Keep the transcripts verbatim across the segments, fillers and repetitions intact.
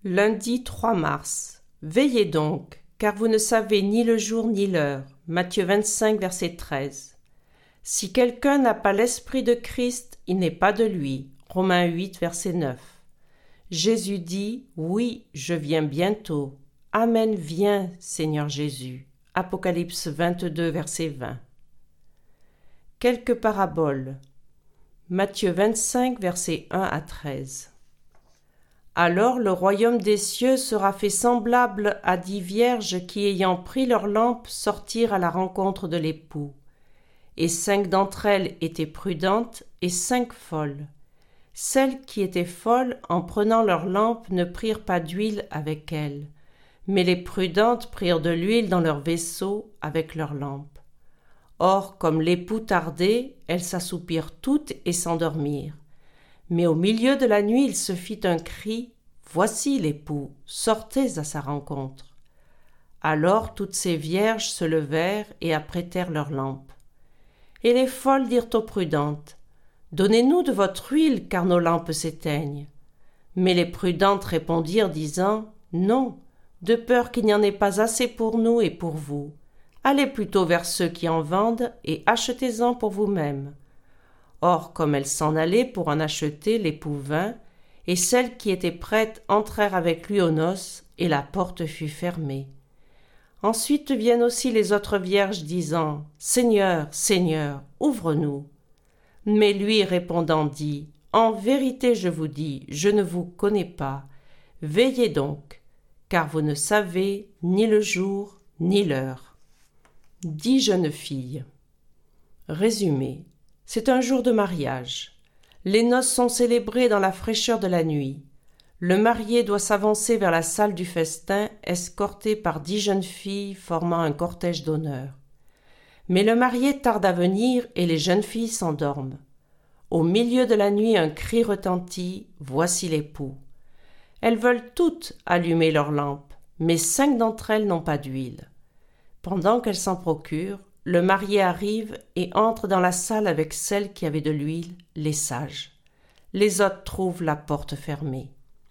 Lundi trois mars. Veillez donc, car vous ne savez ni le jour ni l'heure. Matthieu vingt-cinq, verset treize. Si quelqu'un n'a pas l'esprit de Christ, il n'est pas de lui. Romains huit, verset neuf. Jésus dit, oui, je viens bientôt. Amen, viens, Seigneur Jésus. Apocalypse vingt-deux, verset vingt. Quelques paraboles. Matthieu vingt-cinq, versets un à treize. Alors le royaume des cieux sera fait semblable à dix vierges qui, ayant pris leurs lampes, sortirent à la rencontre de l'époux. Et cinq d'entre elles étaient prudentes et cinq folles. Celles qui étaient folles, en prenant leurs lampes, ne prirent pas d'huile avec elles, mais les prudentes prirent de l'huile dans leurs vaisseaux avec leurs lampes. Or, comme l'époux tardait, elles s'assoupirent toutes et s'endormirent. Mais au milieu de la nuit, il se fit un cri, « Voici l'époux, sortez à sa rencontre. » Alors toutes ces vierges se levèrent et apprêtèrent leurs lampes. Et les folles dirent aux prudentes, « Donnez-nous de votre huile, car nos lampes s'éteignent. » Mais les prudentes répondirent, disant, « Non, de peur qu'il n'y en ait pas assez pour nous et pour vous. Allez plutôt vers ceux qui en vendent et achetez-en pour vous-mêmes. » Or, comme elles s'en allaient pour en acheter, l'époux vint, et celles qui étaient prêtes entrèrent avec lui aux noces, et la porte fut fermée. Ensuite viennent aussi les autres vierges, disant, « Seigneur, Seigneur, ouvre-nous. » Mais lui répondant dit, « En vérité, je vous dis, je ne vous connais pas. Veillez donc, car vous ne savez ni le jour ni l'heure. » Dix jeunes filles. Résumé. C'est un jour de mariage. Les noces sont célébrées dans la fraîcheur de la nuit. Le marié doit s'avancer vers la salle du festin, escorté par dix jeunes filles formant un cortège d'honneur. Mais le marié tarde à venir et les jeunes filles s'endorment. Au milieu de la nuit, un cri retentit, « Voici l'époux !» Elles veulent toutes allumer leurs lampes, mais cinq d'entre elles n'ont pas d'huile. Pendant qu'elles s'en procurent, le marié arrive et entre dans la salle avec celles qui avaient de l'huile, les sages. Les autres trouvent la porte fermée.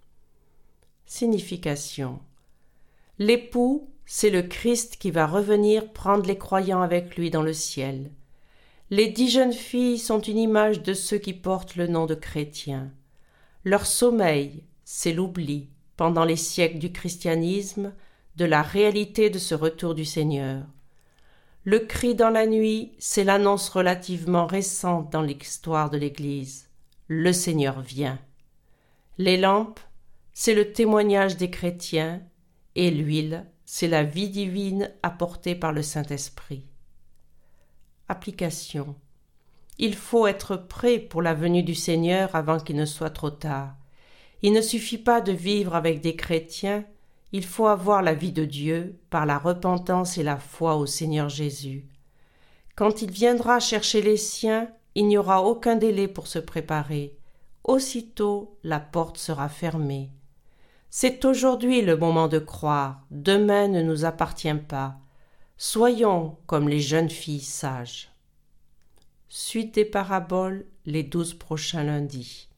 Signification. L'époux, c'est le Christ qui va revenir prendre les croyants avec lui dans le ciel. Les dix jeunes filles sont une image de ceux qui portent le nom de chrétiens. Leur sommeil, c'est l'oubli, pendant les siècles du christianisme, de la réalité de ce retour du Seigneur. Le cri dans la nuit, c'est l'annonce relativement récente dans l'histoire de l'Église. Le Seigneur vient. Les lampes, c'est le témoignage des chrétiens, et l'huile, c'est la vie divine apportée par le Saint-Esprit. Application. Il faut être prêt pour la venue du Seigneur avant qu'il ne soit trop tard. Il ne suffit pas de vivre avec des chrétiens, il faut avoir la vie de Dieu par la repentance et la foi au Seigneur Jésus. Quand il viendra chercher les siens, il n'y aura aucun délai pour se préparer. Aussitôt, la porte sera fermée. C'est aujourd'hui le moment de croire, demain ne nous appartient pas. Soyons comme les jeunes filles sages. Suite des paraboles les douze prochains lundis.